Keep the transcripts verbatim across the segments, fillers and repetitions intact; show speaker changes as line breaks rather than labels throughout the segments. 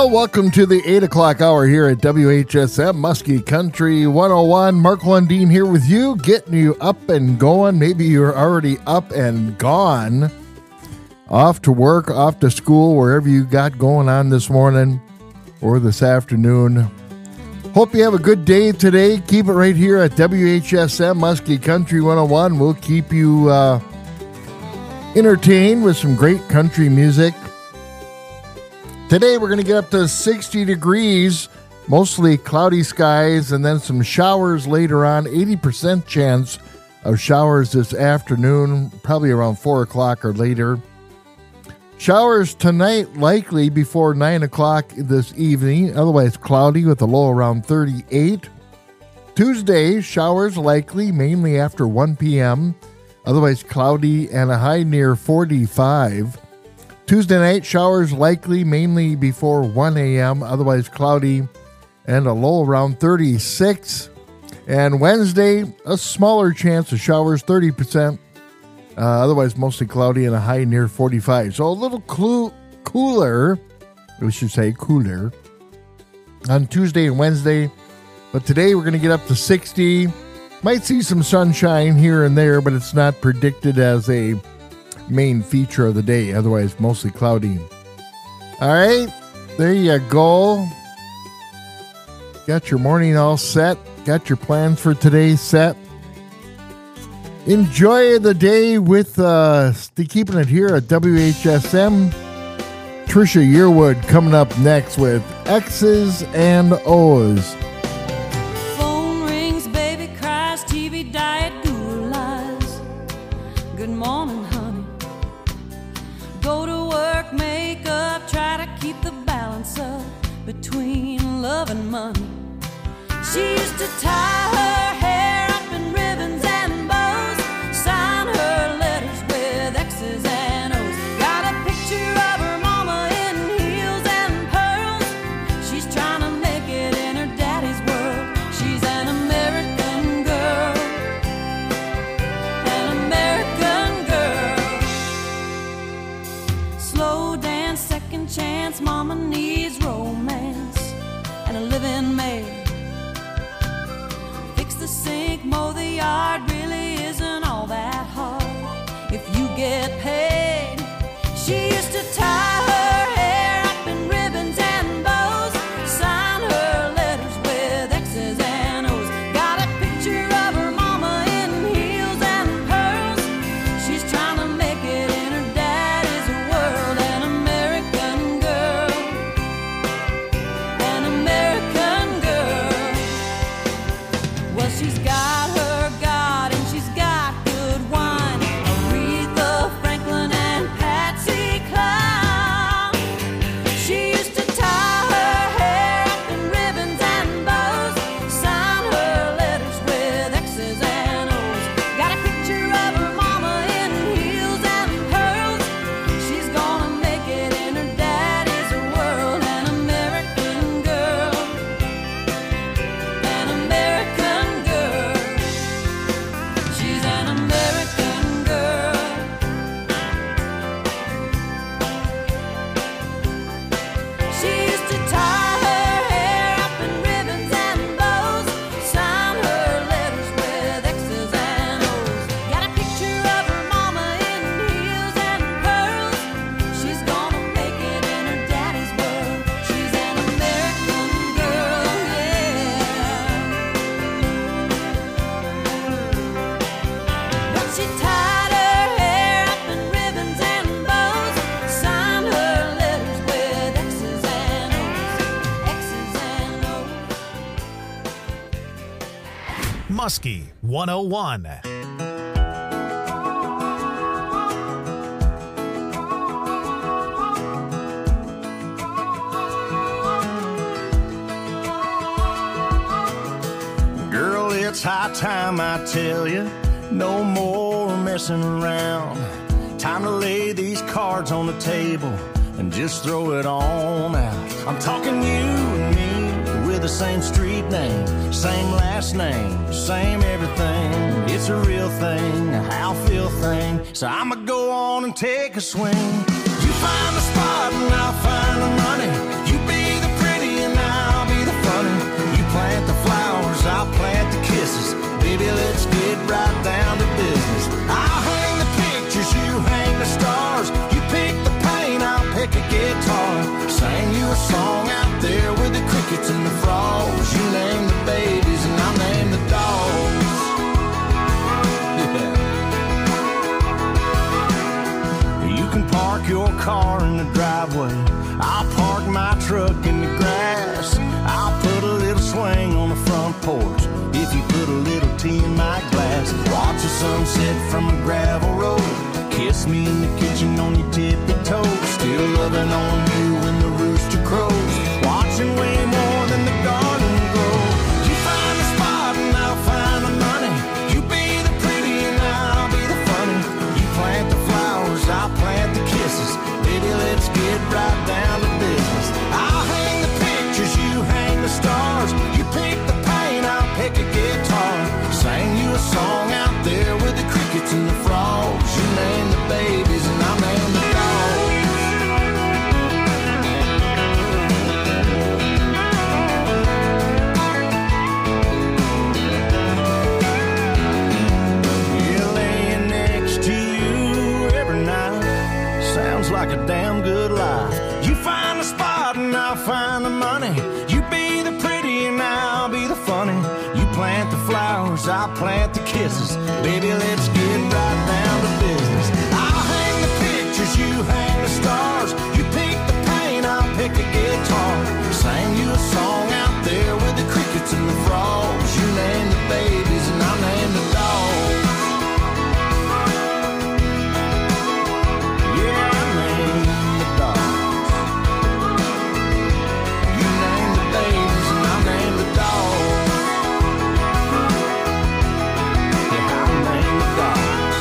Well, welcome to the eight o'clock hour here at W H S M Muskie Country one oh one. Mark Lundeen here with you, getting you up and going. Maybe you're already up and gone, off to work, off to school, wherever you got going on this morning or this afternoon. Hope you have a good day today. Keep it right here at W H S M Muskie Country one oh one. We'll keep you uh, entertained with some great country music. Today we're going to get up to sixty degrees, mostly cloudy skies, and then some showers later on. eighty percent chance of showers this afternoon, probably around four o'clock or later. Showers tonight likely before nine o'clock this evening, otherwise cloudy with a low around thirty-eight. Tuesday, showers likely mainly after one p.m., otherwise cloudy and a high near forty-five. Tuesday night, showers likely mainly before one a.m., otherwise cloudy and a low around thirty-six. And Wednesday, a smaller chance of showers, thirty percent, uh, otherwise mostly cloudy and a high near forty-five. So a little clu- cooler, we should say cooler, on Tuesday and Wednesday. But today we're going to get up to sixty. Might see some sunshine here and there, but it's not predicted as a main feature of the day, otherwise mostly cloudy. All right, there you go. Got your morning all set, got your plans for today set. Enjoy the day with uh keeping it here at W H S M. Trisha Yearwood coming up next with X's and O's.
Phone rings, baby cries, T V diet, Google lies. Good morning, go to work, make up, try to keep the balance up between love and money. She used to tie her hair up in ribbons and bows, sign her letters with X's and O's. Got a picture of her mama in heels and pearls. She's trying to make it in her daddy's world. She's an American girl, an American girl. Slow dance, second chance, mama needs romance and a living maid. Fix the sink, mow the yard, really isn't all that hard if you get paid. She used to tie her hair up in ribbons and bows, sign her letters with X's and O's. Got a picture of her mama in heels and pearls. She's trying to make it in her daddy's world. An American girl, an American girl. Well, she's got her God and she's got good wine, Aretha Franklin and Patsy Cline. She used to tie her hair up in ribbons and bows, sign her letters with X's and O's. Got a picture of her mama in heels and pearls. She's gonna make it in her daddy's world. An American girl, an American girl. She's an American girl. She used to tie her hair up in ribbons and bows, sign her letters with X's and O's. Got a picture of her mama in heels and pearls. She's gonna make it in her daddy's world. She's an American girl, yeah. But she tied her hair up in ribbons and bows, signed her letters with X's and O's, X's and O's.
Muskie one oh one.
Girl, it's high time I tell you, no more messing around. Time to lay these cards on the table and just throw it on out. I'm talking you and me with the same street name, same last name, same everything. It's a real thing, a how feel thing. So I'ma go on and take a swing. You find the spot and I'll find the money. You be Baby, let's get right down to business. I'll hang the pictures, you hang the stars. You pick the paint, I'll pick a guitar. Sing you a song out there with the crickets and the frogs. You name the babies and I'll name the dogs. Yeah. You can park your car in the driveway. I'll park my truck in the grass. I'll put a little swing on the front porch if you put a little tea in my glass. Watch the sunset from a gravel road. Kiss me in the kitchen on your tippy toes. Still loving on you when the rooster crows. Watching way more than the garden grow. You find the spot and I'll find the money. You be the pretty and I'll be the funny. You plant the flowers, I'll plant the kisses. Baby, let's get right down to business. I'll hang the pictures, you hang the stars. You pick the paint, I'll pick a guitar. Sing you a song out there with the crickets and the frogs. You name the babies and I'll name the dogs. Yeah, laying next to you every night sounds like a damn good life. You find the spot and I'll find the money. You be the pretty and I'll be the funny. You plant the flowers, I'll plant the kisses. Baby, let's get right down to business. I'll hang the pictures, you hang the stars. You pick the paint, I'll pick a guitar. Sing you a song out there with the crickets and the frogs. You name the babies and I'll name the dogs. Yeah, I name the dogs. You name the babies and I'll name the dogs. Yeah, I'll name the dogs.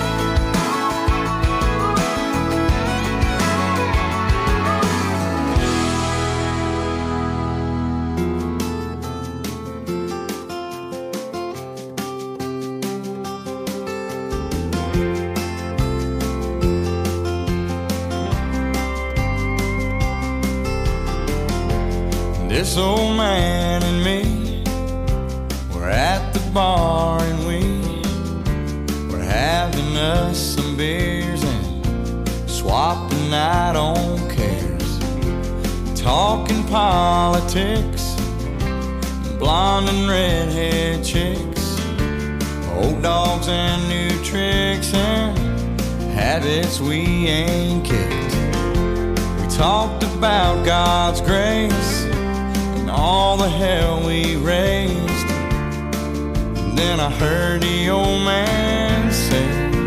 This old man and me were at the bar and we were having us some beers and swapping out on cares, talking politics, blonde and redhead chicks, old dogs and new tricks and habits we ain't kicked. We talked about God's grace, all the hell we raised. And then I heard the old man say,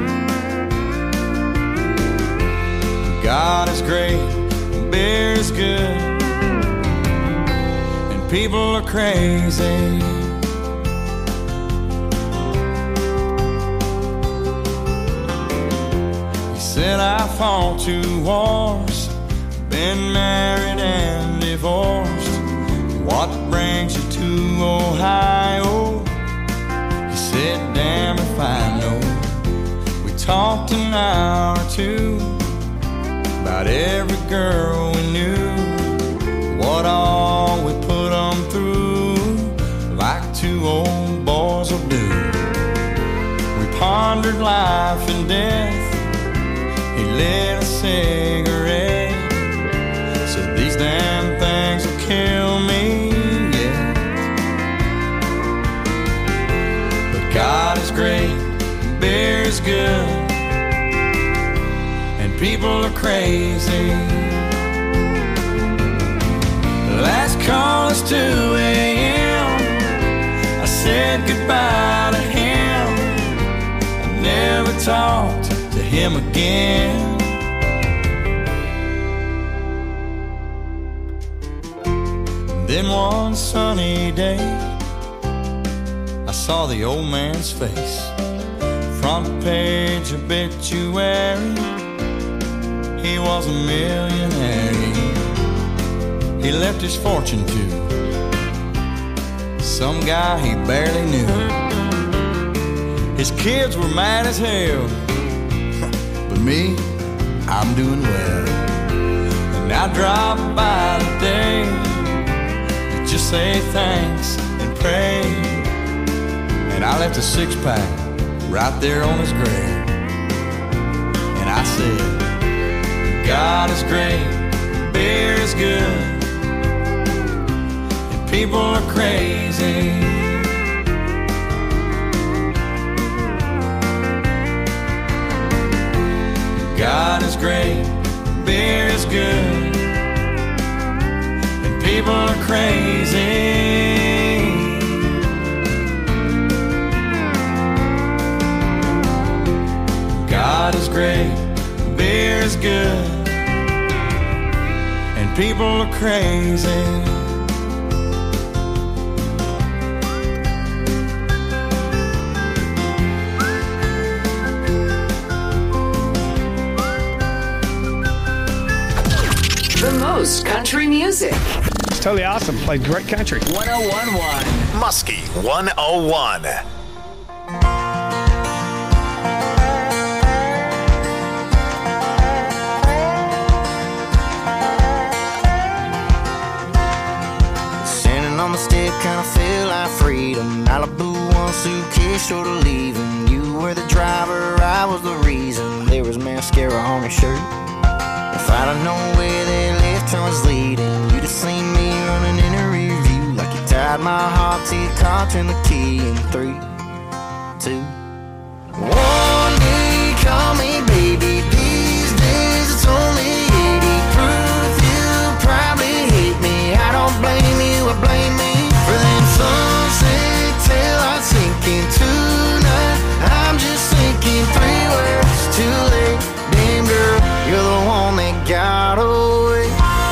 God is great, beer is good, and people are crazy. He said I fought two wars, been married and divorced. What brings you to Ohio? He said, damn if I know. We talked an hour or two about every girl we knew, what all we put them through, like two old boys will do. We pondered life and death. He lit a cigarette, said these damn things will kill me. God is great, beer is good, and people are crazy. Last call is two a.m. I said goodbye to him. I never talked to him again. Then one sunny day I saw the old man's face, front page obituary. He was a millionaire. He left his fortune to some guy he barely knew. His kids were mad as hell, but me, I'm doing well. And I drop by today to just say thanks and pray. And
And I left a six pack right there on his grave. And I said, God is great, beer is good, and people are crazy. God is great, beer is good, and people are crazy. God is great, beer is good, and people are crazy.
The most country music.
It's totally awesome. Plays great country.
one oh one point one
Muskie one oh one.
Standing on the step, kinda feel like freedom. Malibu, one suitcase short of leaving. You were the driver, I was the reason. There was mascara on your shirt. If I'd have known where that left turn was leading, you'd have seen me running in a review. Like you tied my heart to your car, turned the key in three, two, one day, call me baby. These days it's only eighty proof. You probably hate me. I don't blame you, I blame me for them sunset till I sink in tonight. I'm just thinking three words too late. Damn girl, you're the one that got away.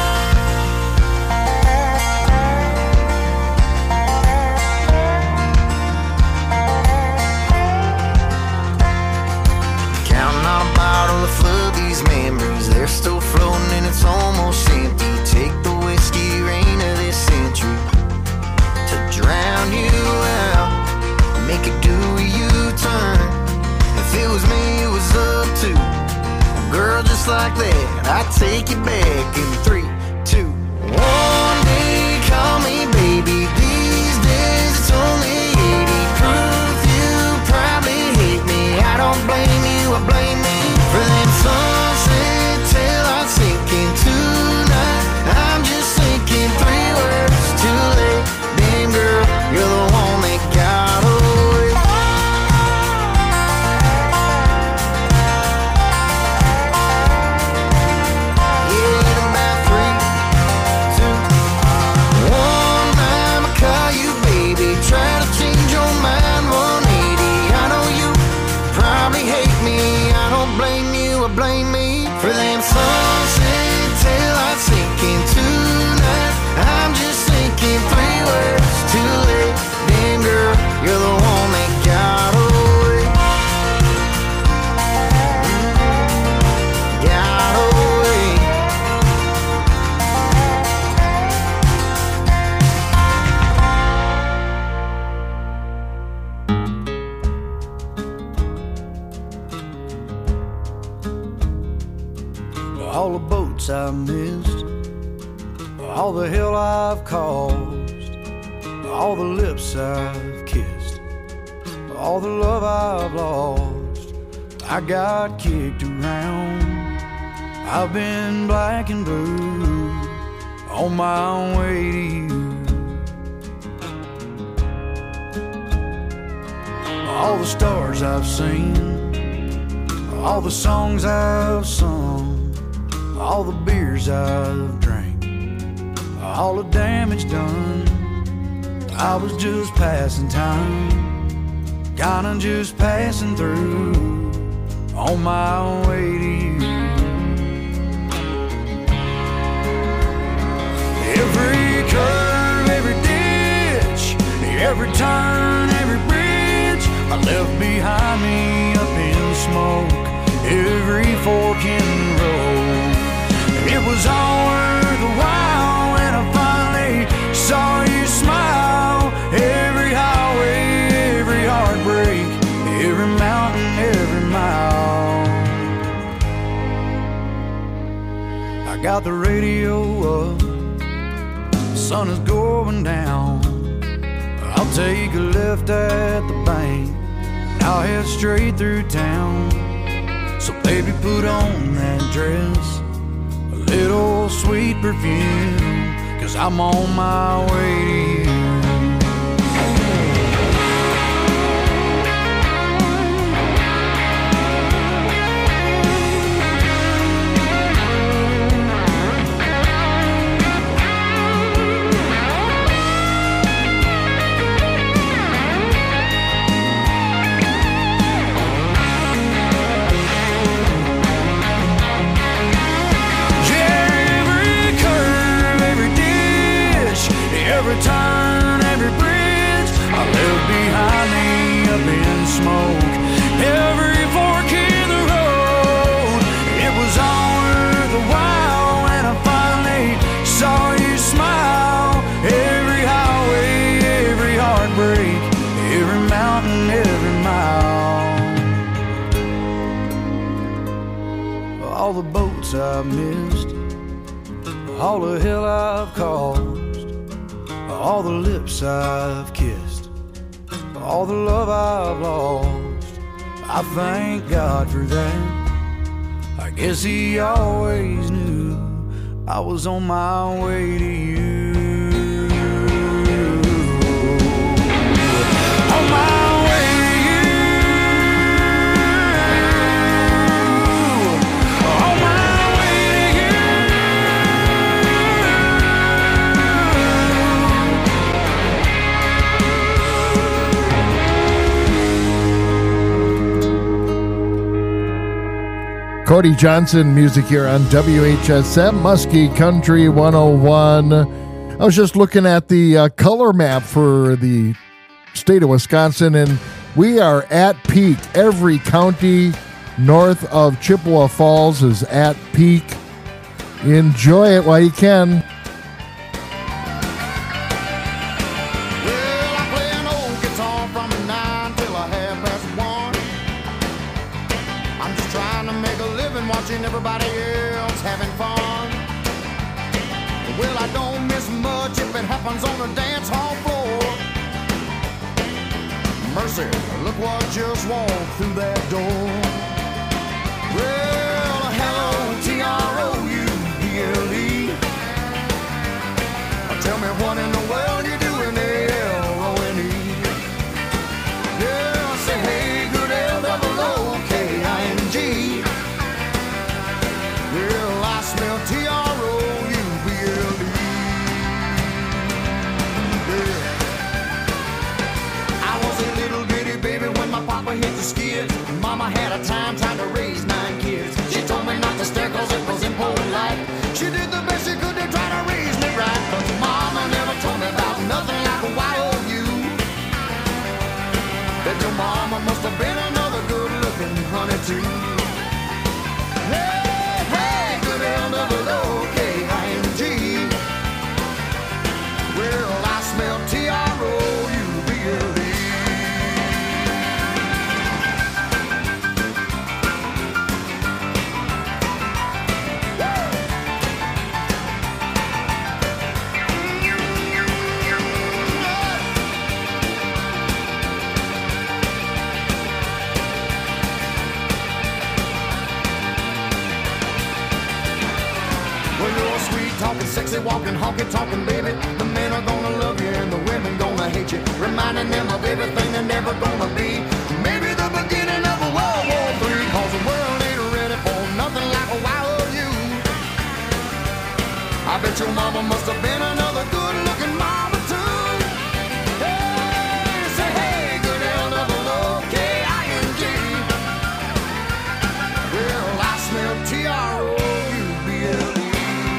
Counting on a bottle to flood these memories. They're still floating and it's almost empty. Take the whiskey rain of this century to drown you out, make it do a U-turn. If it was me, it was up to girl, just like that, I take you back in three, two, one day, call me baby. These days it's only eighty proof. You probably hate me. I don't blame you, I blame me for them sunset till I sink in tonight. I'm just thinking three words too late. Damn girl, you're the one that got away. Blame me for them sunset till I sink in tonight. I'm just thinking three words too late. Damn girl, you're the one that got away. Got away.
All the boats I've missed, all the hell I've caused, all the lips I've kissed, all the love I've lost. I got kicked around, I've been black and blue on my way to you. All the stars I've seen, all the songs I've sung, all the beers I've drank, all the damage done. I was just passing time, kinda just passing through on my way to you. Every curve, every ditch, every turn, every bridge I left behind me up in smoke. Every fork in the road, it was all worth the while when I finally saw you smile. Every highway, every heartbreak, every mountain, every mile. I got the radio up, the sun is going down. I'll take a left at the bank I'll head straight through town. So baby, put on that dress, a little sweet perfume, 'cause I'm on my way to you. Every turn, every bridge I left behind me up in smoke. Every fork in the road, it was all worth a while when I finally saw you smile. Every highway, every heartbreak, every mountain, every mile. All the boats I've missed, all the hell I've caused, all the lips I've kissed, all the love I've lost. I thank God for that. I guess He always knew I was on my way to you. On my way to you. On my way to you.
Cody Johnson music here on W H S M, Muskie Country one oh one. I was just looking at the uh, color map for the state of Wisconsin, and we are at peak. Every county north of Chippewa Falls is at peak. Enjoy it while you can.
Well, I play an old guitar from nine till a half past one. I'm just trying to make a living watching everybody else having fun. Well, I don't miss much if it happens on the dance hall floor. Mercy, look what just walked through that door. Well, hello, T R O U B L E. Tell me what in the world you doing there, L O N E. Yeah, say hey, good L double O K I N G. Well, I smell T R O U B L E. Yeah. I was a little bitty baby when my papa hit the skids. Mama had a time trying to raise nine kids. She told me not to stare 'cause it was impolite. She did the best she could to try to raise me right, but Mama never told me about nothing like a Y O U. That your mama must have been another good-looking honey too. Hey, hey, good L double O K I N G. Well, I smell T R O U B L E. Talking sexy, walking, honky, talking, baby. The men are gonna love you and the women gonna hate you, reminding them of everything they're never gonna be. Maybe the beginning of a World War Three, 'cause the world ain't ready for nothing like a Y O U. I bet your mama must have been another good-looking mama too. Hey, say hey, good L double O K I N G. Well, I smell T R O U B L E.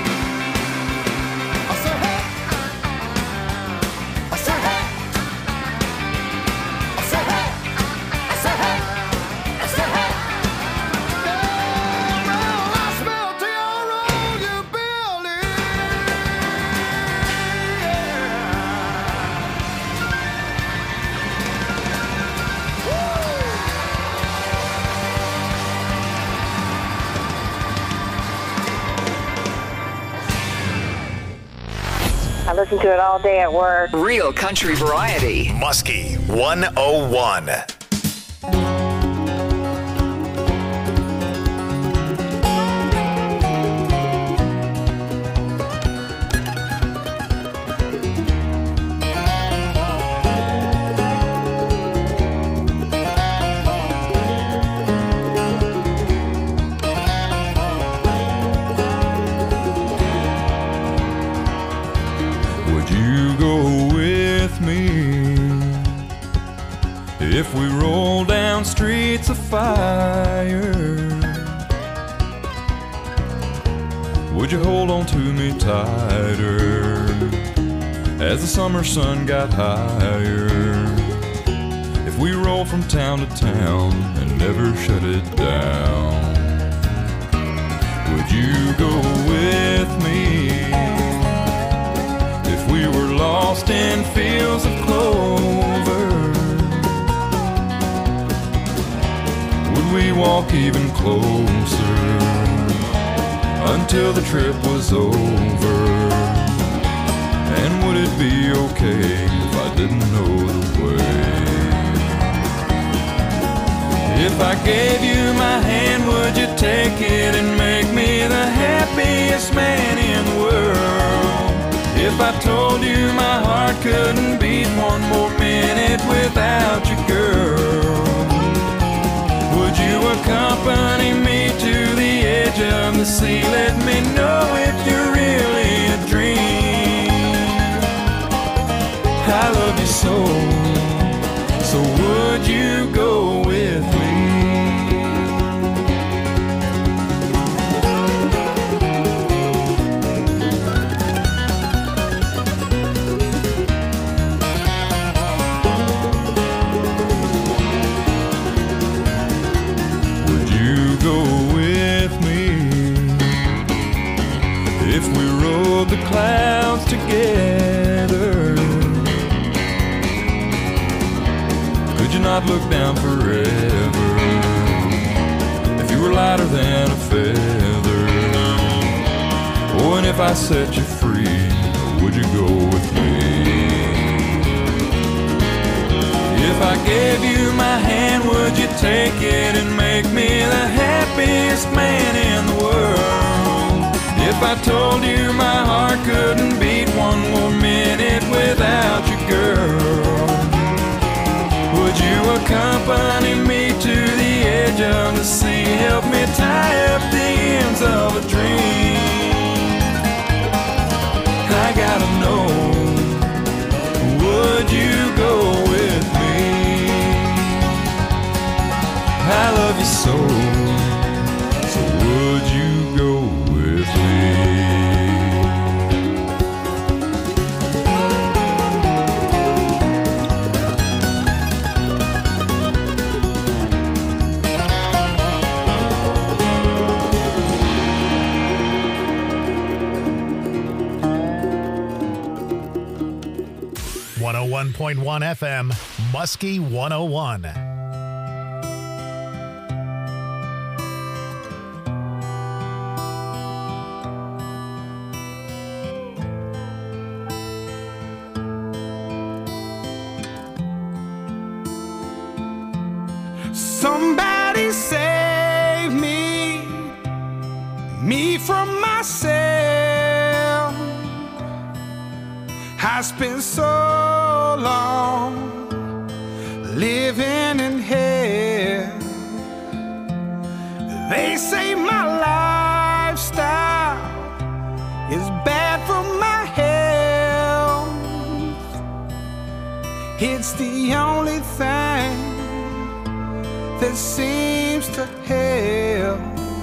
I listen to it all day at work.
Real country variety.
Muskie one oh one.
Would you go with me if we roll down streets of fire? Would you hold on to me tighter as the summer sun got higher? If we roll from town to town and never shut it down, would you go with me if we were lost in fields of clover? Would we walk even closer until the trip was over? And would it be okay if I didn't know the way? If I gave you my hand, would you take it and make me the happiest man in the world? If I told you my heart couldn't beat one more minute without you, girl, would you accompany me to the edge of the sea? Let me know if you're really a dream. I love you so, so would you go with me? The clouds together, could you not look down forever if you were lighter than a feather? Oh, and if I set you free, would you go with me? If I gave you my hand, would you take it and make me the happiest man in the world? If I told you my heart couldn't beat one more minute without you, girl, would you accompany me to the edge of the sea? Help me tie up the ends of a dream. I gotta know, would you go with me? I love you so, so would you go with me?
one oh one point one F M, Muskie one oh one.
Somebody save me, me from myself. I spent so long living in hell. They say my lifestyle is bad for my health. It's the only thing that seems to help.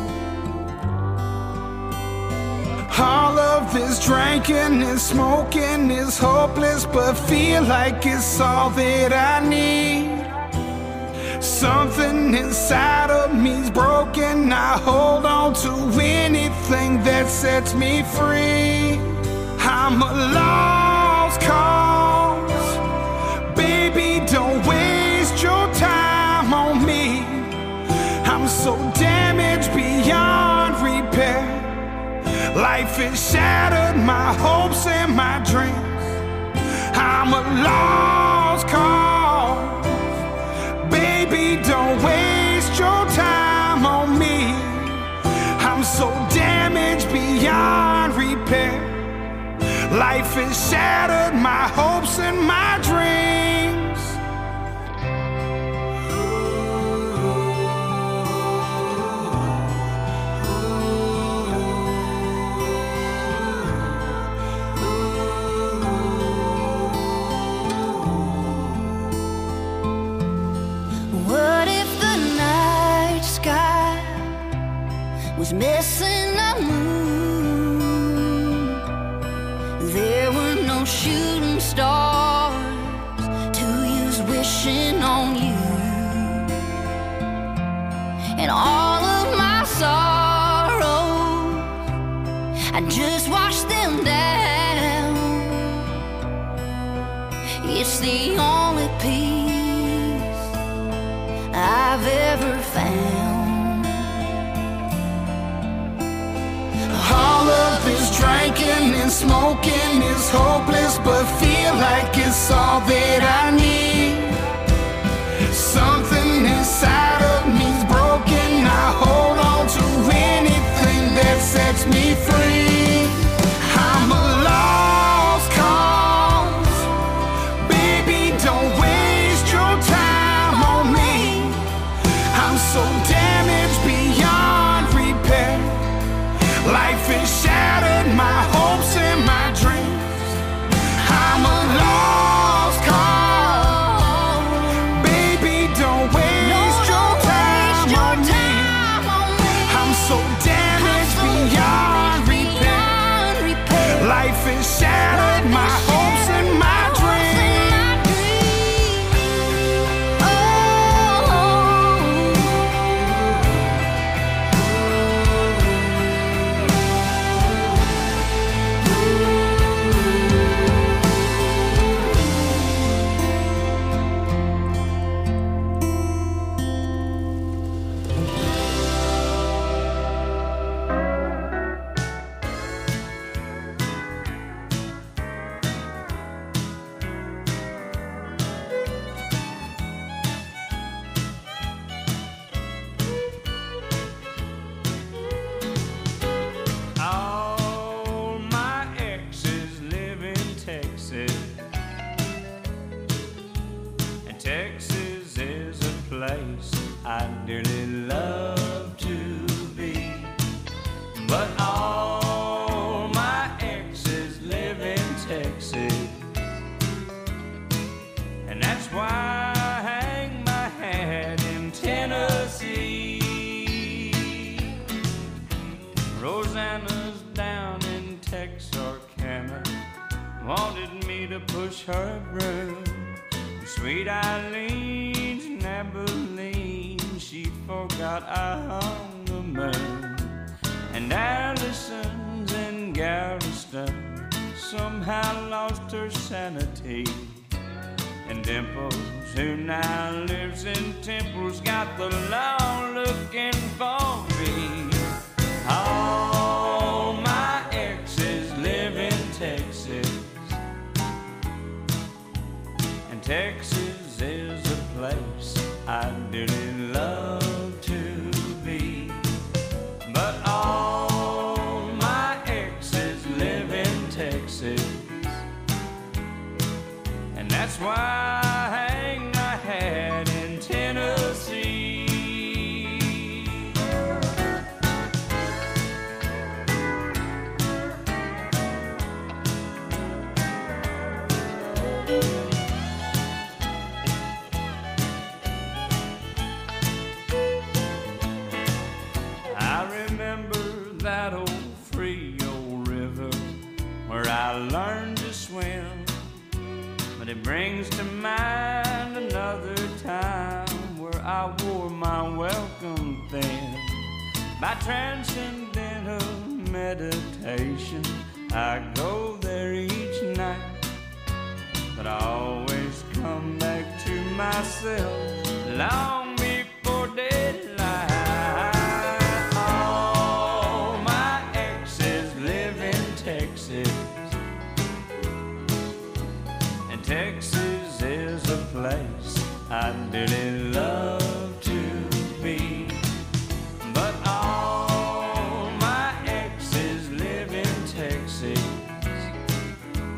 All of this drinking and smoking is hopeless, but feel like it's all that I need. Something inside of me's broken. I hold on to anything that sets me free. I'm a lost cause. Baby, don't waste your time on me. I'm so damaged beyond repair. Life has shattered my hopes and my dreams. I'm a lost cause. Baby, don't Life has shattered my hopes and my dreams.
What if the night sky was missing a moon? There were no shooting stars to use wishing on you. And all of my sorrows, I just washed them down. It's the only peace I've ever found.
All of this drinking and smoking is hopeless, but feel like it's all that I need. Something inside of me's broken. I hold on to anything that sets me free. I'm a lost cause. Baby, don't waste your time on me. I'm so damaged beyond repair. Life has shattered my hopes and my dreams. I'm a lost cause. Baby, don't waste your time on me. I'm so damaged beyond repair. Life has shattered my hopes and my dreams. All my exes live in Texas, and Texas is a place I dearly love to be. But all my exes live in Texas, and that's why I hang my hat in Tennessee. Rosanna's down in Texarkana, wanted me to push her broom. Sweet Eileen's in Abilene, she forgot I hung the moon. And Allison's in Galveston, somehow lost her sanity. And Dimples, who now lives in Temple's, got the law looking for me. All my exes live in Texas, and Texas is a place I dearly love to be. But all my exes live in Texas, and that's why I hang my hat in Tennessee. I remember that old Frio River where I learned to swim, but it brings to mind another time where I wore my welcome thin. By transcendental meditation, I go there each night, but I always come back to myself long before daylight. All my exes live in Texas, and Texas is a place I dearly love to be. But all my exes live in Texas,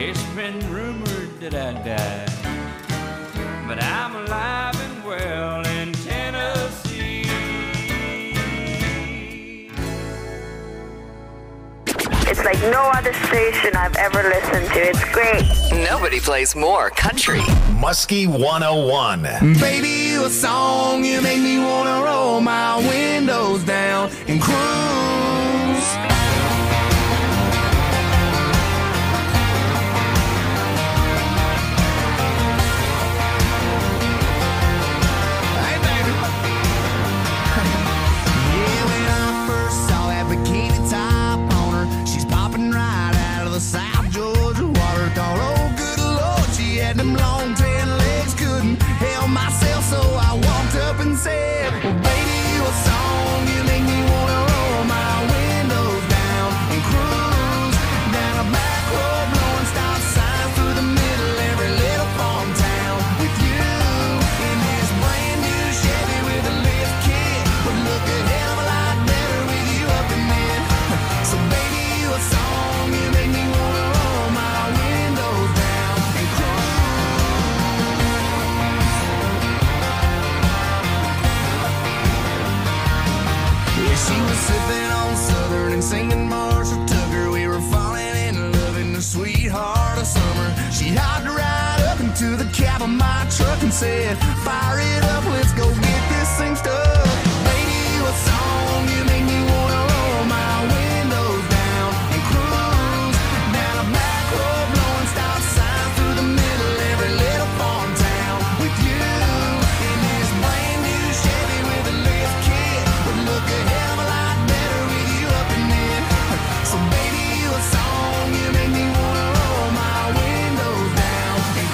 It's been rumored that I died, but I'm alive and well in Tennessee.
It's like no other station I've ever listened to. It's great.
Nobody plays more country.
Muskie one oh one.
Baby, you a song, you make me wanna roll my windows down and cruise. Hey, baby. Yeah, when I first saw that bikini top on her, she's popping right out of the South Georgia water. Thought, oh, good Lord, she had them long tan legs, couldn't help myself, so I walked up and said, well, baby, you a song, you make me wanna roll my windows down and cruise down a back road, blowing stop signs through the middle every little farm town with you in this brand new Chevy with a lift kit. Would look a hell of a lot better with you up in it. So baby, you a song, you make me wanna roll my windows down and yeah, she was sipping on Southern and singing Marshall Tucker. We were falling in love in the sweetheart of summer. She hopped right up into the cab of my truck and said, fire it up, let's go get this thing stuck. Baby, you a song, you make me wanna roll my windows down and cruise down a back road, blowing stop signs through the middle every little farm town with you in this brand new Chevy with a lift kit. Would look a hell of a lot better with you up in it. So baby, you a song, you make me wanna roll my windows down and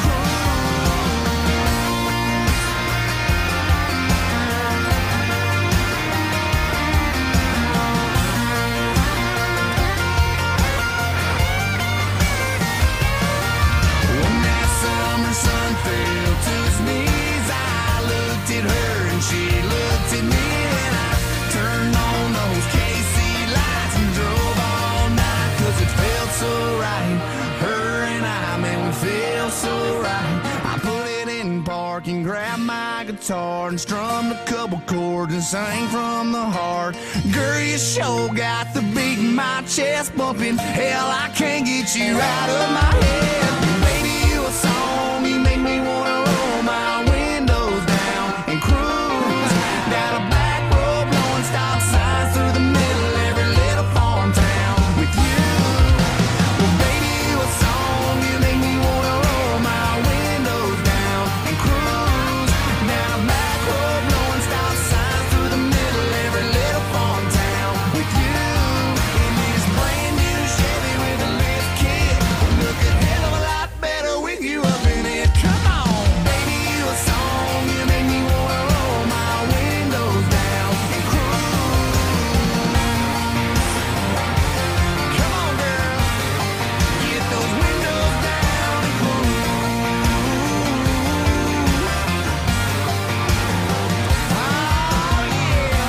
when that summer sun fell to its knees, I looked at her and she looked at me, and I turned on those K C lights and drove all night, cause it felt so right. Her and I, man, we feel so right. I put it in park and grabbed my guitar and strummed a couple chords and sang from the heart. Girl, you sure got the beat in my chest bumping. Hell, I can't get you out of my head. Baby, you a song, you make me wanna roll my windows down and cruise down a back road, blowing stop signs through the middle every little farm town with you. Well, baby, you a song, you make me wanna roll my windows down and cruise down a back road, blowing stop signs through the middle every little farm town with you in this brand new Chevy with a lift kit. Look a hell of a lot better with you up in it. Come on, baby, you a song, you make me wanna roll my windows down and cruise. Come on, girl, get those windows down and cruise. Oh, yeah.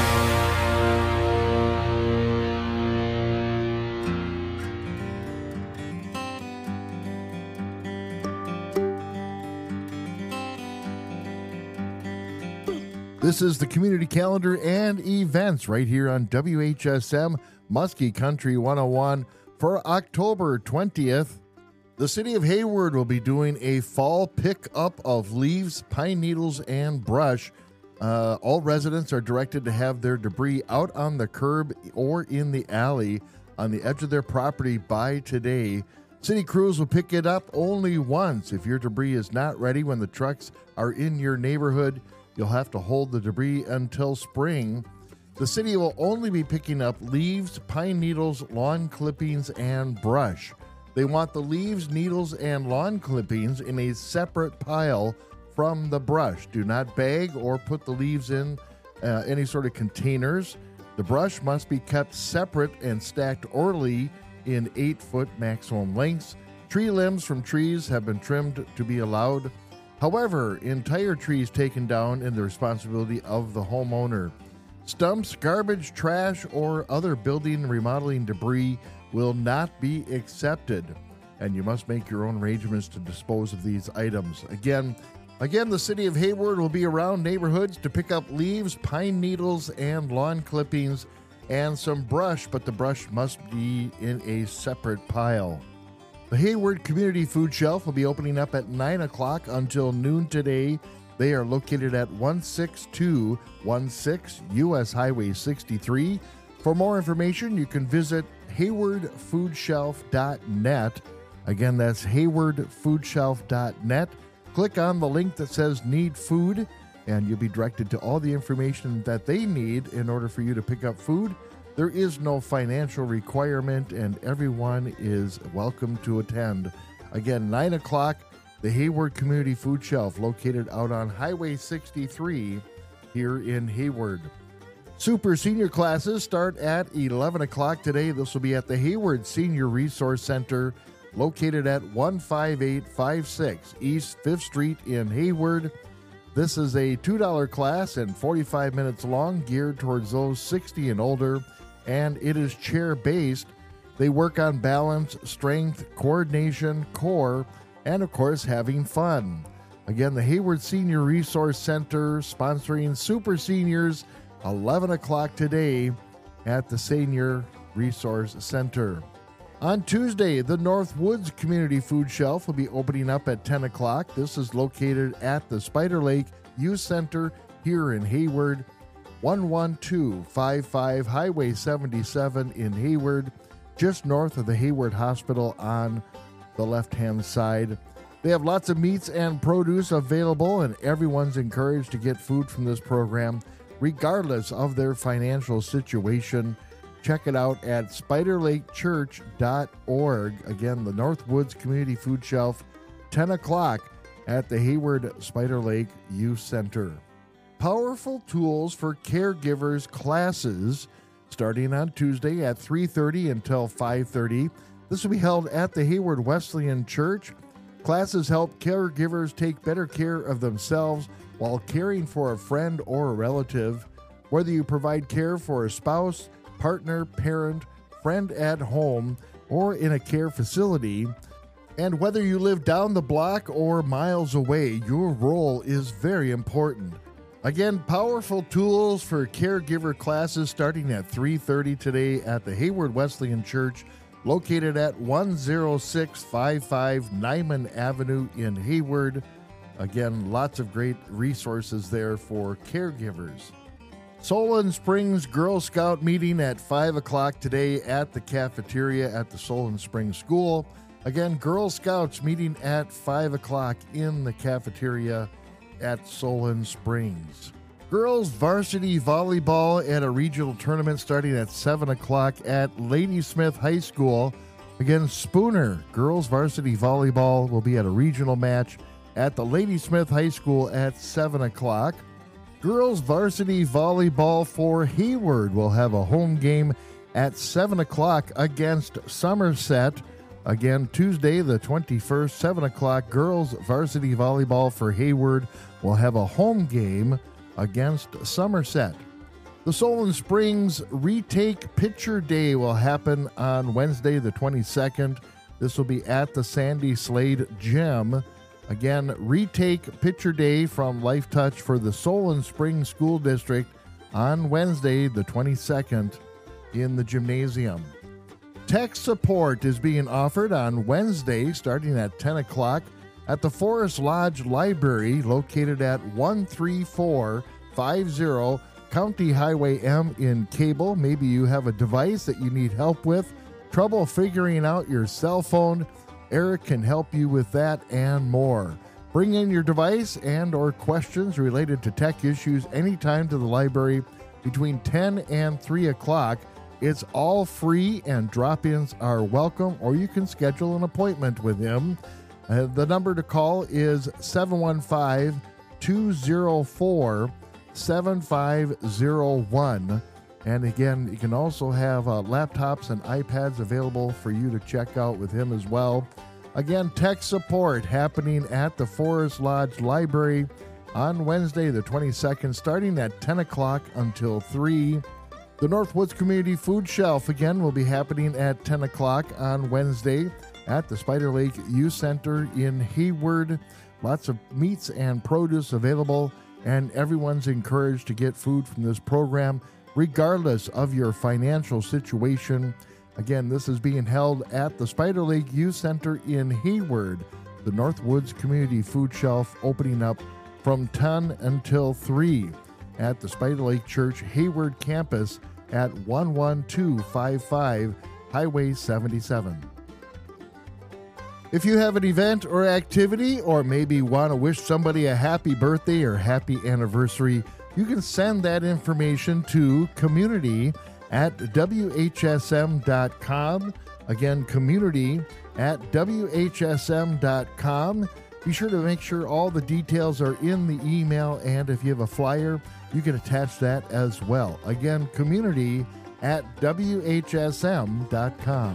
This is the community calendar and events right here on W H S M Muskie Country one oh one for October twentieth. The city of Hayward will be doing a fall pickup of leaves, pine needles, and brush. Uh, all residents are directed to have their debris out on the curb or in the alley on the edge of their property by today. City crews will pick it up only once. If your debris is not ready when the trucks are in your neighborhood, you'll have to hold the debris until spring. The city will only be picking up leaves, pine needles, lawn clippings, and brush. They want the leaves, needles, and lawn clippings in a separate pile from the brush. Do not bag or put the leaves in uh, any sort of containers. The brush must be kept separate and stacked orderly in eight-foot maximum lengths. Tree limbs from trees have been trimmed to be allowed. However, entire trees taken down is the responsibility of the homeowner. Stumps, garbage, trash, or other building remodeling debris will not be accepted. and you must make your own arrangements to dispose of these items. Again, again, the city of Hayward will be around neighborhoods to pick up leaves, pine needles, and lawn clippings, and some brush, but the brush must be in a separate pile. The Hayward Community Food Shelf will be opening up at nine o'clock until noon today. They are located at one six two one six U S Highway sixty-three. For more information, you can visit hayward food shelf dot net. Again, that's hayward food shelf dot net. Click on the link that says Need Food, and you'll be directed to all the information that they need in order for you to pick up food. There is no financial requirement, and everyone is welcome to attend. Again, nine o'clock, the Hayward Community Food Shelf, located out on Highway sixty-three here in Hayward. Super senior classes start at eleven o'clock today. This will be at the Hayward Senior Resource Center, located at one five eight five six East fifth Street in Hayward. This is a two dollar class and forty-five minutes long, geared towards those sixty and older, and it is chair-based. They work on balance, strength, coordination, core, and of course, having fun. Again, the Hayward Senior Resource Center sponsoring Super Seniors, eleven o'clock today at the Senior Resource Center. On Tuesday, the North Woods Community Food Shelf will be opening up at ten o'clock. This is located at the Spider Lake Youth Center here in Hayward, one one two five five Highway seventy-seven in Hayward, just north of the Hayward Hospital on the left-hand side. They have lots of meats and produce available, and everyone's encouraged to get food from this program, regardless of their financial situation. Check it out at spider lake church dot org. Again, the North Woods Community Food Shelf, ten o'clock at the Hayward Spider Lake Youth Center. Powerful Tools for Caregivers classes starting on Tuesday at three thirty until five thirty. This will be held at the Hayward Wesleyan Church. Classes help caregivers take better care of themselves while caring for a friend or a relative. Whether you provide care for a spouse, partner, parent, friend at home, or in a care facility, and whether you live down the block or miles away, your role is very important. Again, Powerful Tools for Caregiver classes starting at three thirty today at the Hayward Wesleyan Church, located at one oh six five five Nyman Avenue in Hayward. Again, lots of great resources there for caregivers. Solon Springs Girl Scout meeting at five o'clock today at the cafeteria at the Solon Springs School. Again, Girl Scouts meeting at five o'clock in the cafeteria at Solon Springs. Girls varsity volleyball at a regional tournament starting at seven o'clock at Ladysmith High School. Again, Spooner girls varsity volleyball will be at a regional match at the Ladysmith High School at seven o'clock. Girls varsity volleyball for Hayward will have a home game at seven o'clock against Somerset. Again, Tuesday the twenty-first, seven o'clock, girls varsity volleyball for Hayward will have a home game against Somerset. The Solon Springs Retake Picture Day will happen on Wednesday the twenty-second. This will be at the Sandy Slade Gym. Again, Retake Picture Day from Life Touch for the Solon Springs School District on Wednesday the twenty-second in the gymnasium. Tech support is being offered on Wednesday starting at ten o'clock at the Forest Lodge Library, located at one three four five zero County Highway M in Cable. Maybe you have a device that you need help with, trouble figuring out your cell phone. Eric can help you with that and more. Bring in your device and or questions related to tech issues anytime to the library between ten and three o'clock. It's all free and drop-ins are welcome, or you can schedule an appointment with him. Uh, the number to call is seven one five, two zero four, seven five zero one. And again, you can also have uh, laptops and iPads available for you to check out with him as well. Again, tech support happening at the Forest Lodge Library on Wednesday the twenty-second, starting at ten o'clock until three. The Northwoods Community Food Shelf, again, will be happening at ten o'clock on Wednesday. at the Spider Lake Youth Center in Hayward. Lots of meats and produce available, and everyone's encouraged to get food from this program, regardless of your financial situation. Again, this is being held at the Spider Lake Youth Center in Hayward, the Northwoods Community Food Shelf opening up from ten until three at the Spider Lake Church Hayward campus at one one two five five Highway seventy-seven. If you have an event or activity, or maybe want to wish somebody a happy birthday or happy anniversary, you can send that information to community at W H S M dot com. Again, community at W H S M dot com. Be sure to make sure all the details are in the email, and if you have a flyer, you can attach that as well. Again, community at W H S M dot com.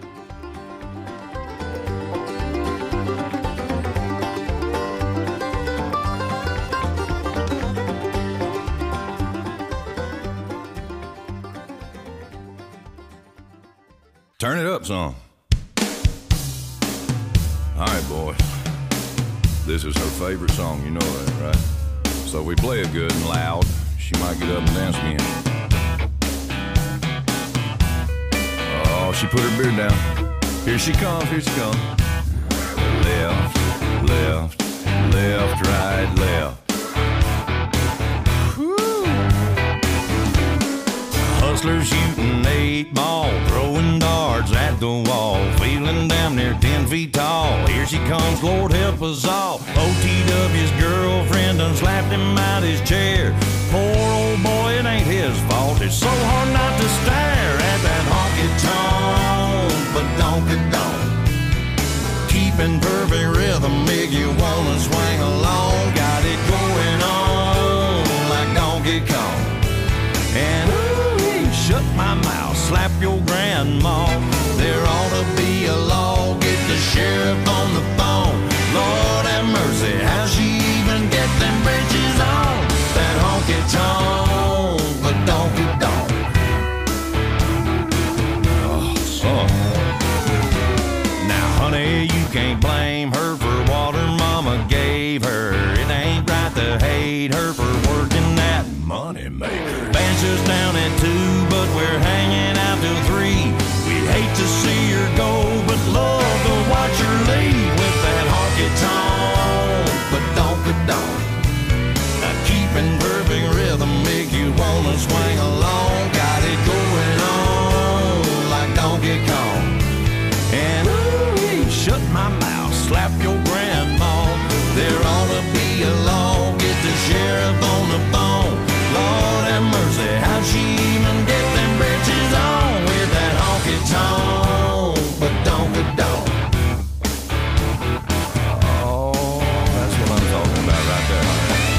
Turn it up some. All right, boys. This is her favorite song, you know that, right? So we play it good and loud. She might get up and dance again. Oh, she put her beard down. Here she comes, here she comes. Left, left, left, right, left. Hustlers shooting eight ball, throwing darts at the wall, feeling damn near ten feet tall. Here she comes, Lord help us all. O T W's girlfriend done slapped him out his chair. Poor old boy, it ain't his fault. It's so hard not to stare at that honky tonk, but donka donk. Keeping perfect rhythm, make you wanna swing along. Got it going on like Donkey Kong. And shut my mouth, slap your grandma. There ought to be a law, get the sheriff on the phone. Lord have mercy, how'd she even get them britches on? That honky tonk, but donkey donk. Oh, son. Now, honey, you can't blame her for what her mama gave her. It ain't right to hate her for working that money maker. Benches down at two, but we're hanging out till three. We hate to see her go, but love to watch her leave with that honky tonk, but donka donk. Now keeping perfect rhythm make you wanna swing along. Got it going on like Donkey Kong. And ooh, shut my mouth, slap your grandma. There ought to be a law, get the sheriff on the phone. Lord have mercy, how'd she even get them britches on with that honky tonk, but donka donk. Oh, that's what I'm talking about right there.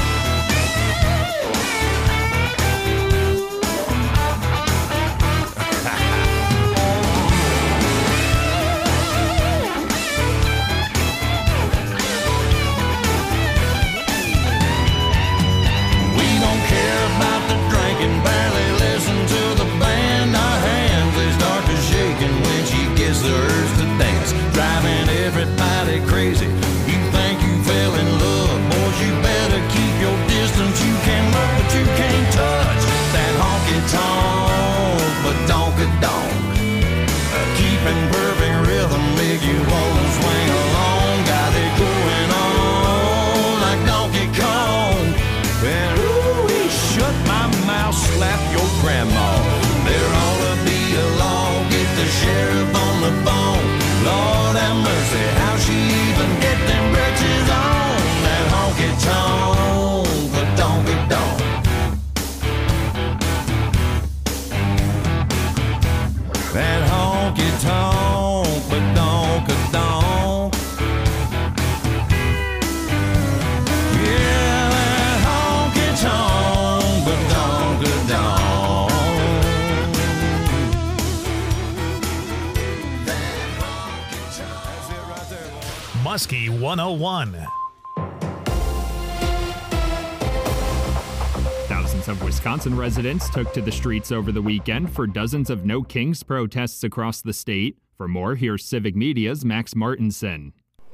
The urge to dance, driving everybody crazy. You think you fell in love, boys, you better keep your distance. You can look, but you can't touch that honky tonk, but donka donk. Uh, keeping perfect rhythm make you wanna swing along. Got it going on like Donkey Kong. And ooh, shut my mouth, slap your grandma. There ought to be a law, get the sheriff on the phone. Lord have mercy, how she even get them britches on? That honky tonk, but donky donk. That honky tonk, but donka donk. Yeah, that honky tonk, but donka donk.
Muskie one oh one.
Thousands of Wisconsin residents took to the streets over the weekend for dozens of No Kings protests across the state. For more, here's Civic Media's Max Martinson.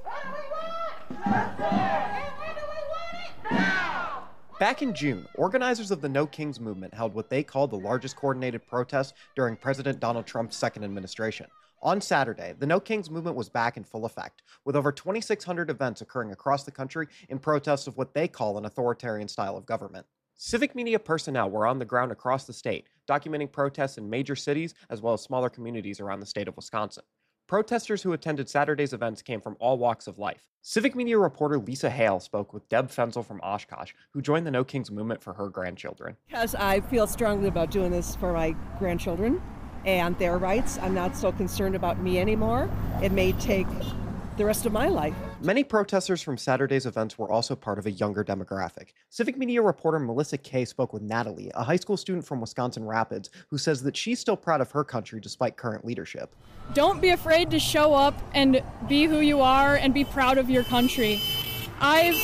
Back in June, organizers of the No Kings movement held what they called the largest coordinated protest during President Donald Trump's second administration. On Saturday, the No Kings movement was back in full effect, with over twenty-six hundred events occurring across the country in protest of what they call an authoritarian style of government. Civic Media personnel were on the ground across the state, documenting protests in major cities as well as smaller communities around the state of Wisconsin. Protesters who attended Saturday's events came from all walks of life. Civic Media reporter Lisa Hale spoke with Deb Fenzel from Oshkosh, who joined the No Kings movement for her grandchildren.
Because I feel strongly about doing this for my grandchildren and their rights. I'm not so concerned about me anymore. It may take the rest of my life.
Many protesters from Saturday's events were also part of a younger demographic. Civic Media reporter Melissa Kay spoke with Natalie, a high school student from Wisconsin Rapids, who says that she's still proud of her country despite current leadership.
Don't be afraid to show up and be who you are and be proud of your country. I've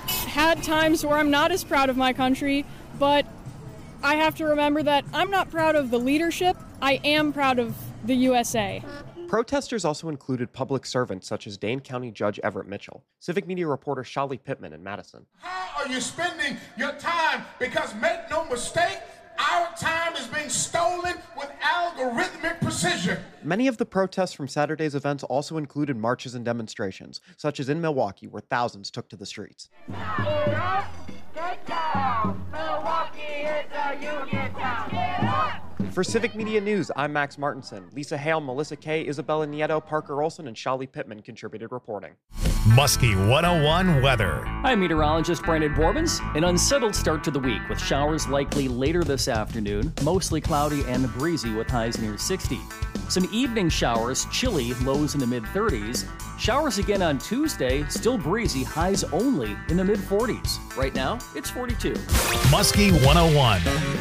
had times where I'm not as proud of my country, but I have to remember that I'm not proud of the leadership. I am proud of the U S A.
Protesters also included public servants such as Dane County Judge Everett Mitchell, Civic Media reporter Shali Pittman in Madison.
How are you spending your time? Because make no mistake, our time is being stolen with algorithmic precision.
Many of the protests from Saturday's events also included marches and demonstrations, such as in Milwaukee, where thousands took to the streets.
Get up, get down. Milwaukee is a union town. Get up.
For Civic Media News, I'm Max Martinson. Lisa Hale, Melissa Kay, Isabella Nieto, Parker Olson, and Shali Pittman contributed reporting.
Muskie one oh one weather.
I'm meteorologist Brandon Borbens. An unsettled start to the week with showers likely later this afternoon, mostly cloudy and breezy with highs near sixty. Some evening showers, chilly, lows in the mid thirties. Showers again on Tuesday, still breezy, highs only in the mid forties. Right now, it's forty-two.
Muskie one oh one.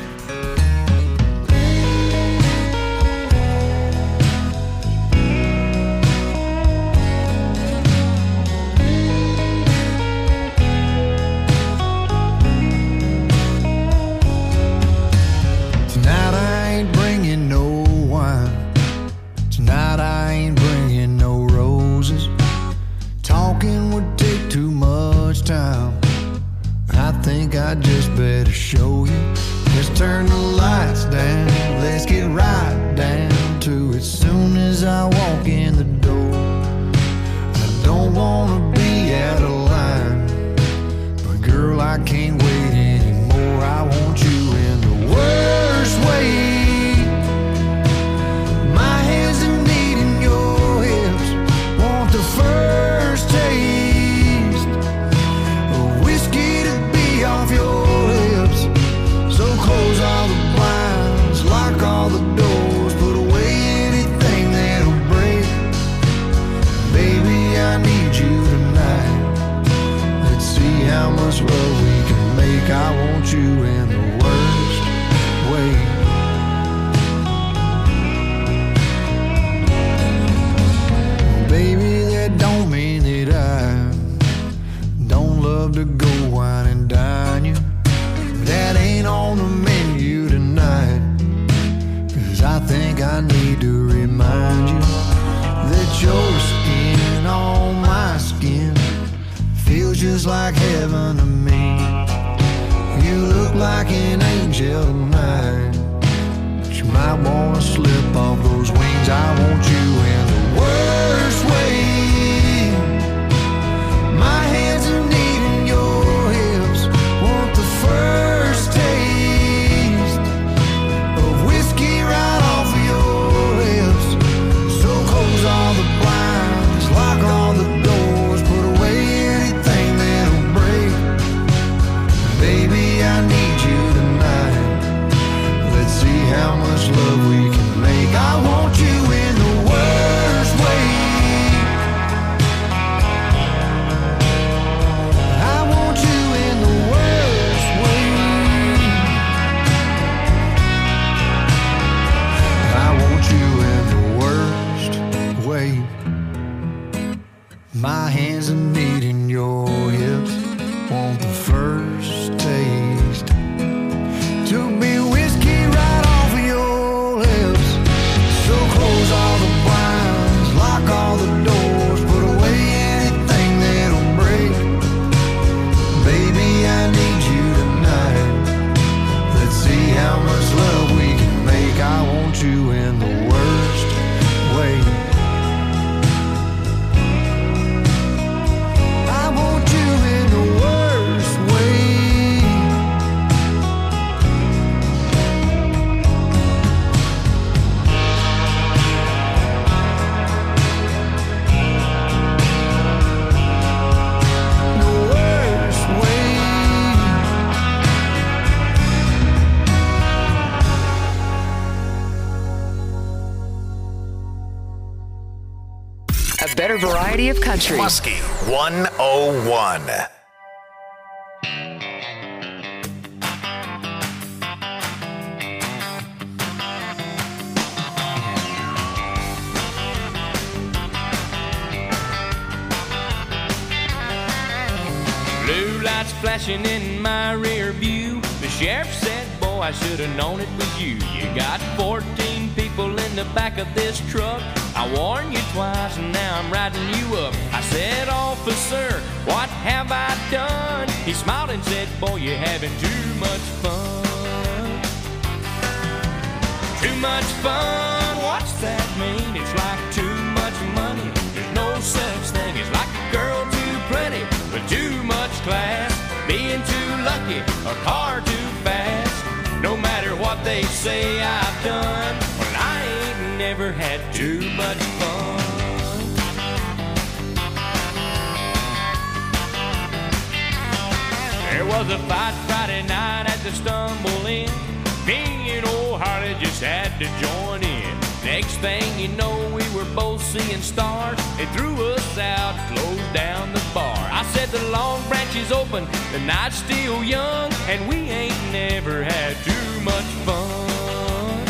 I just better show you. Let's turn the lights down. Let's get right down to it. Soon as I walk in the door, I don't wanna be out of line, but girl, I can't wait anymore. I want you in the worst way. My hands are needing your hips. Want the first taste of whiskey to be off your lips. So close all the blinds, lock all the doors, put away anything that'll break. Baby, I need you tonight. Let's see how much love we can make. I want you in the worst way. Baby, that don't mean that I don't love to go wine and dine you. That ain't on the menu tonight. Cause I think I need to remind you that your skin on my skin feels just like heaven to me. You look like an angel tonight, but you might wanna slip off those wings. I want you in the worst way. My hands are needing your hips. Want the first taste of whiskey right off of your lips. So close all the blinds, lock all the doors, put away anything that'll break. Baby, I need you tonight. Let's see how much love we can make. I want you in the worst way. I want you in the worst way. I want you in the worst way. My hands are needing your hips. Want the first taste to be whiskey right off of your lips. So close all the blinds,
better variety of country.
Muskie one oh one.
Blue lights flashing in my rear view. The sheriff said, boy, I should have known it was you. You got fourteen people in the back of this truck. I warned you twice and now I'm riding you up. I said, officer, what have I done? He smiled and said, boy, you're having too much fun. Too much fun, what's that mean? It's like too much money. There's no such thing as like a girl too pretty with too much class, being too lucky, a car too fast. No matter what they say I've done, well, I ain't never had too much fun. There was a fight Friday night at the Stumble Inn. Me and old Harley just had to join in. Next thing you know, we were both seeing stars. They threw us out, closed down the bar. I said the Long Branch is open, the night's still young, and we ain't never had too much fun.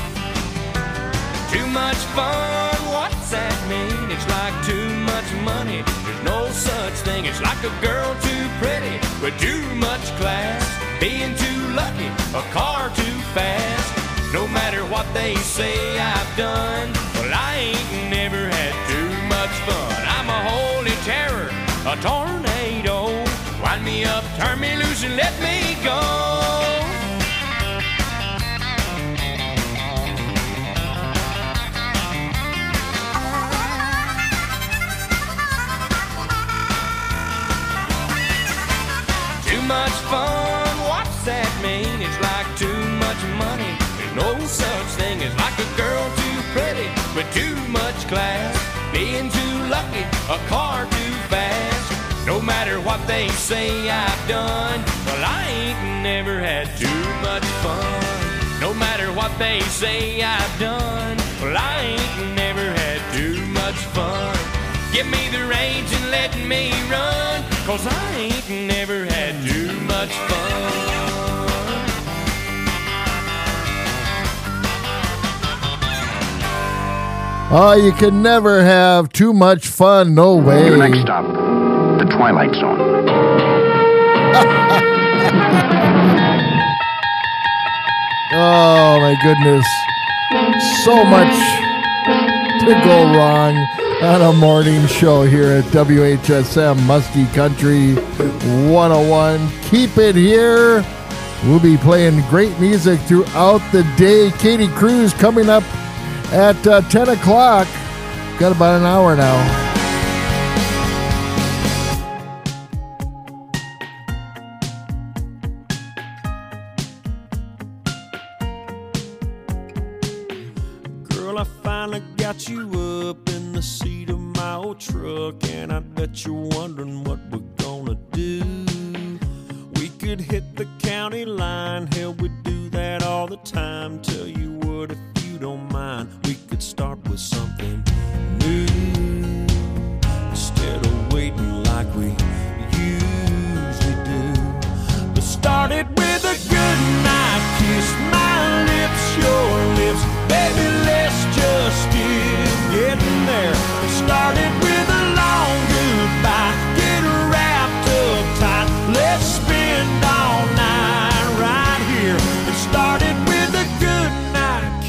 Too much fun, what's that mean? It's like too much money. There's no such thing. It's like a girl too pretty with too much class, being too lucky, a car too fast. No matter what they say I've done, well, I ain't never had too much fun. I'm a holy terror, a tornado. Wind me up, turn me loose, and let me go. Too much fun, what's that mean? It's like too much money. No such thing as like a girl too pretty with too much class, being too lucky, a car too fast. No matter what they say I've done, well, I ain't never had too much fun. No matter what they say I've done, well, I ain't never had too much fun. Give me the reins and let me run, 'cause I ain't never had too much fun.
Oh, you can never have too much fun. No way.
Your next stop, the Twilight Zone.
Oh, my goodness. So much to go wrong on a morning show here at W H S M Muskie Country one oh one. Keep it here. We'll be playing great music throughout the day. Katie Cruz coming up at uh, ten o'clock. Got about an hour now.
Girl, I finally got you up in the seat of my old truck, and I bet you're wondering what we're gonna do. We could hit the county line, hell, we do that all the time. Tell you what, if you don't mind, we could start with something new instead of waiting like we usually do. Let's start it with a good night kiss, my lips, your lips, baby, let's just get getting there. Let's start it with a long goodbye, get wrapped up tight, let's spend all night right here. Let's start it with a good night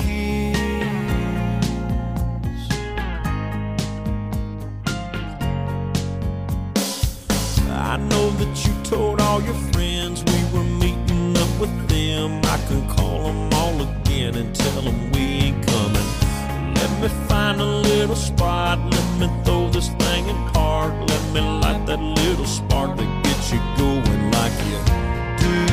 kiss. I know that you told all your friends we were meeting up with them. I can call them all again and tell them we ain't coming. Let me find a little spot, let me throw this thing in park. Let me light that little spark that gets you going like you do.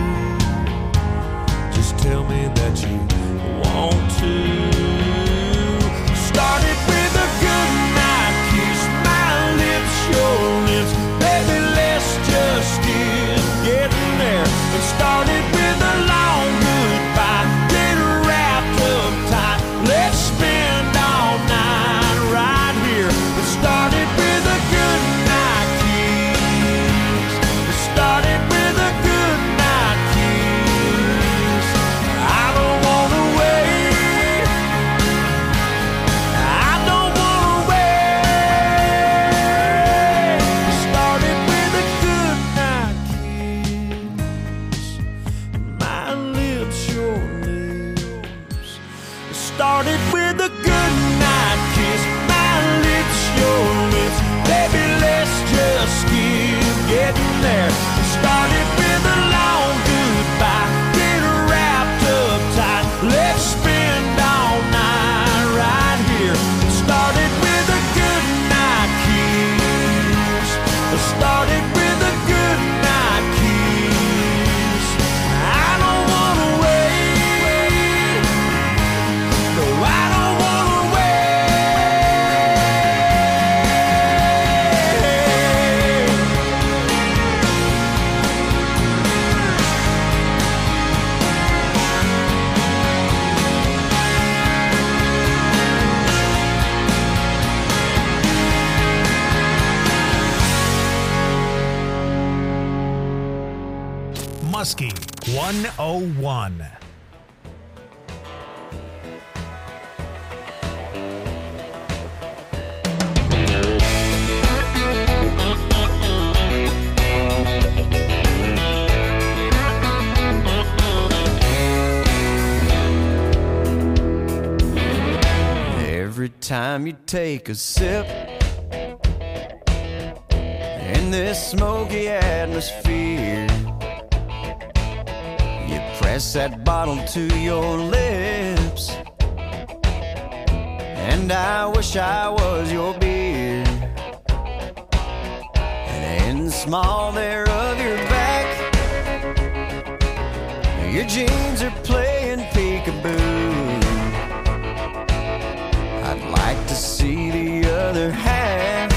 Just tell me that you want to. Start it with a good night kiss, my lips, your lips, baby, let's just get getting there. And start it with a long goodbye, get wrapped up tight, let's spend all night right here. Let's start Started with a good night kiss, my lips, your lips. Baby, let's just skip getting there. Started with a long goodbye, get wrapped up tight. Let's spend all night right here. Started with a good night kiss. Started with a good night kiss. I don't wanna wait. No, I don't wanna
Muskie one oh one.
Every time you take a sip in this smoky atmosphere, you press that bottle to your lips, and I wish I was your beer. And in the small there of your back, your jeans are playing peekaboo. I'd like to see the other half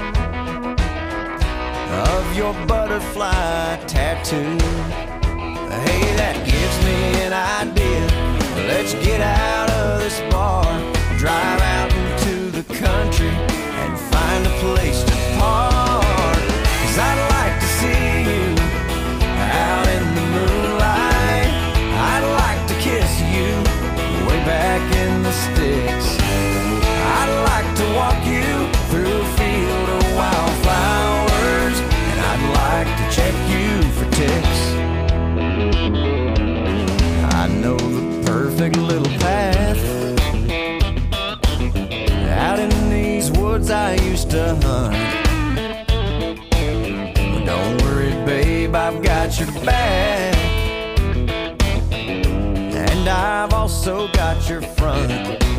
of your butterfly tattoo. Hey, that gives me an idea. Let's get out of this bar, drive out into the country, and find a place to park. 'Cause I'd like to see you out in the moonlight. I'd like to kiss you way back in the sticks. I'd like to walk you through a field of wildflowers, and I'd like to check you for ticks. I know the perfect little path out in these woods I used to hunt. But don't worry, babe, I've got your back, and I've also got your front.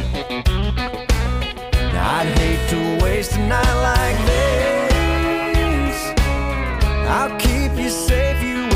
I'd hate to waste a night like this. I'll keep you safe, you